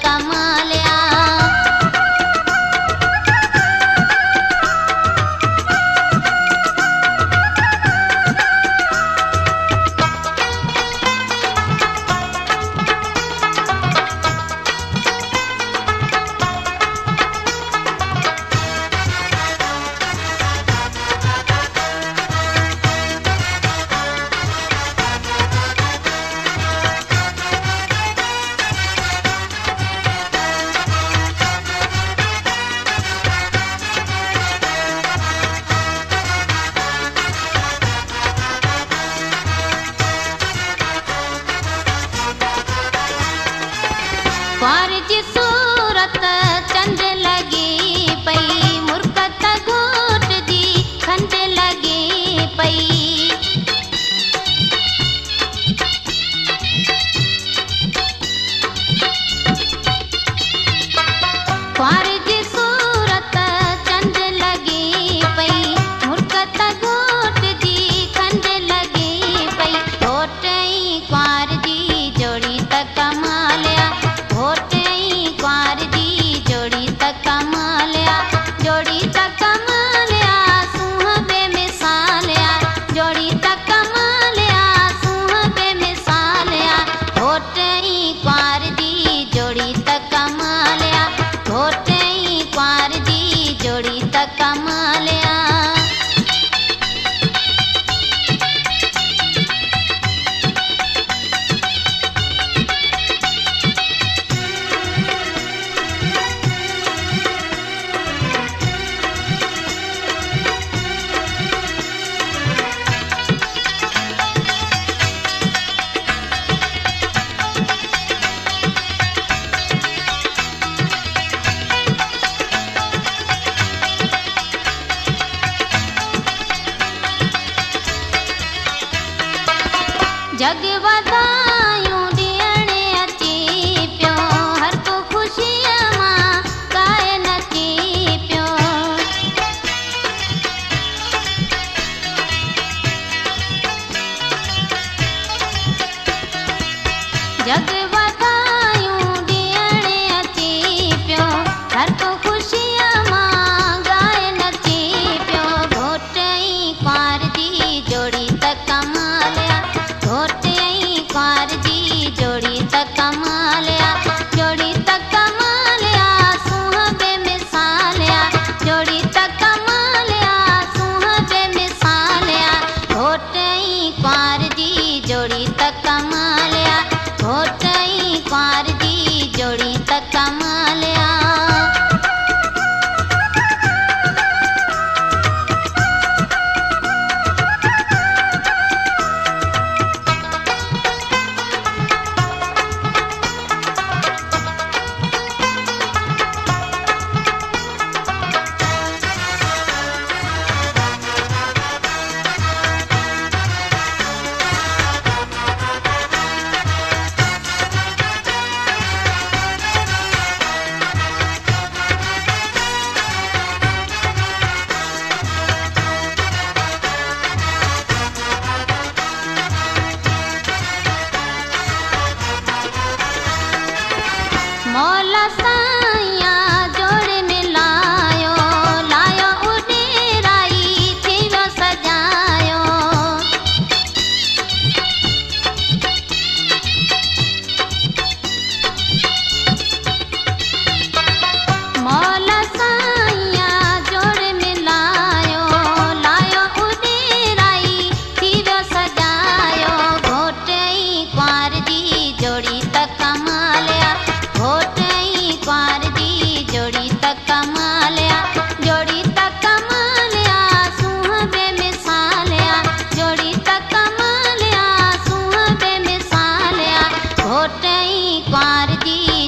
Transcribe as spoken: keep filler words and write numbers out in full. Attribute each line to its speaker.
Speaker 1: कमालिया। क्वार जी सूरत चंड लगी पई, मुर्कत घोट जी खंड लगी पई। क्वार जी सूरत चंड लगी पई, मुर्कत घोट जी खंड लगी पई। घोटई क्वार जी जोड़ी त कमालिया, घोटई क्वार जी जोड़ी त कमालिया, जोड़ी त कमालिया सूह बेमिसालिया, जोड़ी त कमालिया सूह बेमिसालिया। घोटई क्वार जी जोड़ी त कमालिया, घोटई क्वार जी जोड़ी त कमालिया। जग वधायूं ॾियण अची पियो, हर को ख़ुशीअ मां गाए नची पियो। जग वधायूं ॾियण अची पियो, हर को ख़ुशीअ मां गाए नची पियो। घोटई क्वार जी जोड़ी त कमालिया, घोटई क्वार जी जोड़ी त कमालिया, जोड़ी त कमालिया सूह बेमिसालिया, जोड़ी त कमालिया सूह बेमिसालिया। घोटई क्वार जी जोड़ी त कमालिया, घोटई क्वार जी जोड़ी त कमालिया। मौला साईं जोड़ में लायो, लायो उॾेराई थी वियो सजायो। मौला साईं जोड़ में लायो, लायो उॾेराई थी वियो सजायो। घोटई क्वार जी जोड़ी त कमालिया, घोटई क्वार जी जोड़ी त कमालिया, जोड़ी त कमालिया सूह बेमिसालिया, जोड़ी त कमालिया सूह बेमिसालिया। घोटई क्वार जी